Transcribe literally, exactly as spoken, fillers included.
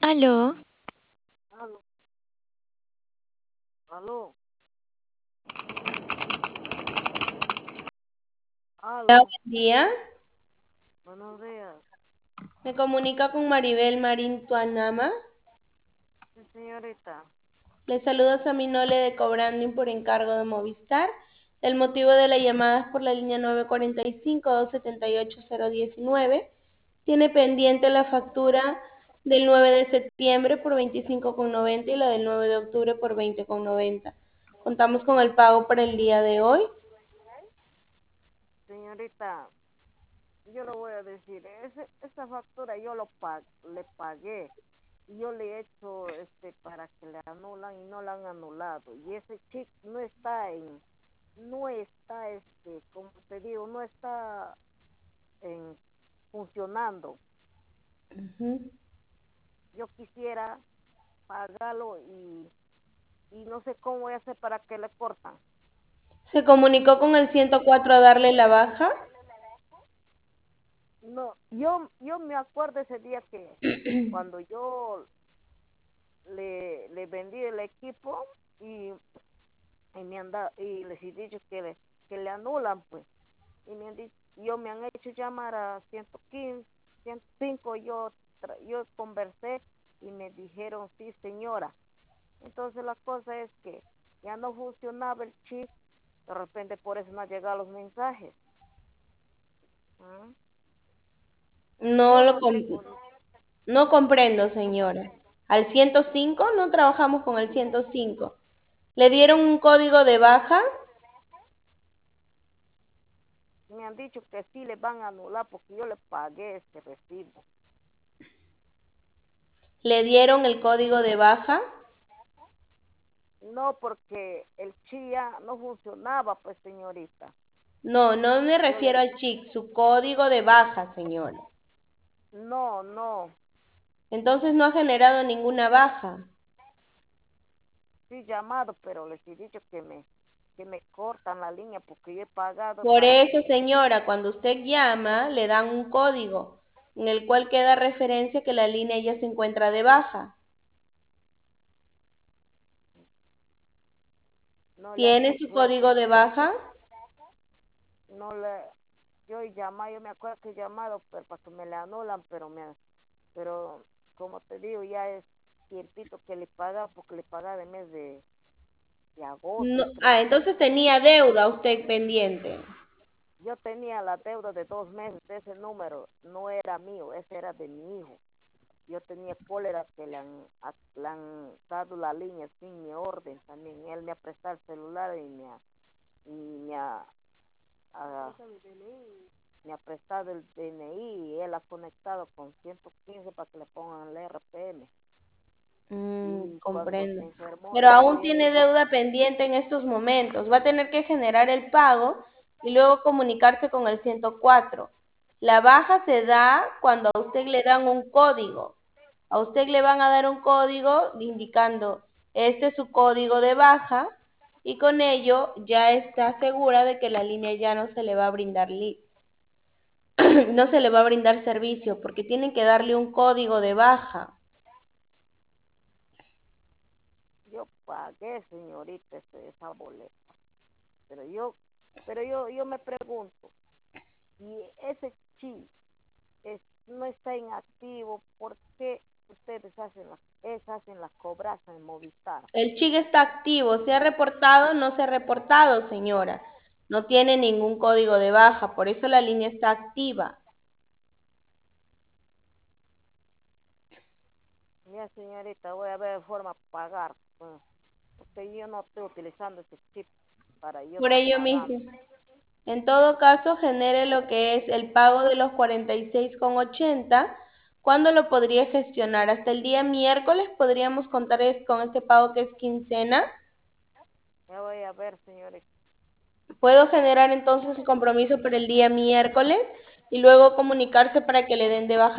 Aló, Aló, aló, Hola, aló, buen día. buenos días. Me comunica con Maribel Marín Tuanama. Sí, señorita, Le saluda Saminole de Cobranding por encargo de Movistar. El motivo de la llamada es por la línea nueve cuatro cinco, dos siete ocho, cero uno nueve. Tiene pendiente la factura del nueve de septiembre por veinticinco con noventa y la del nueve de octubre por veinte con noventa. Contamos con el pago para el día de hoy. señorita, yo le voy a decir, ese, esa factura yo lo pag, le pagué y yo le he hecho este para que le anulan y no la han anulado y ese chip no está en, no está este, como te digo, no está en funcionando. Ujú. Yo quisiera pagarlo y, y no sé cómo voy a hacer para que le cortan. Se comunicó con el ciento cuatro a darle la baja. No, yo, yo me acuerdo ese día que cuando yo le, le vendí el equipo y, y me han dado, y les he dicho que le, que le anulan, pues. Y me han dicho, yo me han hecho llamar a ciento quince, ciento cinco, yo, tra- yo conversé y me dijeron, sí, señora. Entonces la cosa es que ya no funcionaba el chip, de repente por eso no han llegado los mensajes. ¿Mm? No Yo lo no com- tengo, no comprendo, señora. ¿Al ciento cinco? No trabajamos con el ciento cinco. ¿Le dieron un código de baja? me han dicho que sí le van a anular porque yo le pagué este recibo. ¿Le dieron el código de baja? No, porque el chía no funcionaba, pues señorita. No, no me Yo le, refiero al chic, su código de baja, señora. no, no, Entonces no ha generado ninguna baja. sí llamado, pero les he dicho que me, que me cortan la línea porque yo he pagado Por para eso, que, señora, cuando usted llama, le dan un código en el cual queda referencia que la línea ya se encuentra de baja. no le han ¿Tiene su hecho eso, código de baja? no le, yo he llamado, yo me acuerdo que he llamado, pero para que me le anulan, pero me, pero como te digo, ya es tiempito que le paga, porque le paga de mes de, de No. agosto, creo Ah, que entonces tenía deuda usted pendiente. yo tenía la deuda de dos meses de ese número, no era mío, ese era de mi hijo. Yo tenía cólera que le han, a- le han dado la línea sin mi orden también. Él me ha prestado el celular y me ha, y me ha, ha- me ha prestado el D N I y él ha conectado con ciento quince para que le pongan el R P M. Mm, Y cuando se comprendo. enfermó Pero el aún tiene viejito, deuda pendiente en estos momentos. Va a tener que generar el pago y luego comunicarse con el ciento cuatro. La baja se da cuando a usted le dan un código. A usted le van a dar un código indicando, este es su código de baja y con ello ya está segura de que la línea ya no se le va a brindar li- no se le va a brindar servicio porque tienen que darle un código de baja. yo pagué, señorita, ese- esa boleta. Pero yo, pero yo, yo me pregunto, si ese chip es- no está inactivo, ¿por qué ustedes hacen la, es, hacen la cobranza en Movistar? El chic está activo, ¿se ha reportado? No se ha reportado, señora. No tiene ningún código de baja, por eso la línea está activa. Mira, señorita, voy a ver forma de pagar, pues, porque yo no estoy utilizando ese chip para yo Por estar ello pagando. mismo. En todo caso, genere lo que es el pago de los cuarenta y seis con ochenta. ¿Cuándo lo podría gestionar? Hasta el día miércoles podríamos contar es- con este pago que es quincena. Ya voy a ver, señorita. Puedo generar entonces el compromiso para el día miércoles y luego comunicarse para que le den de baja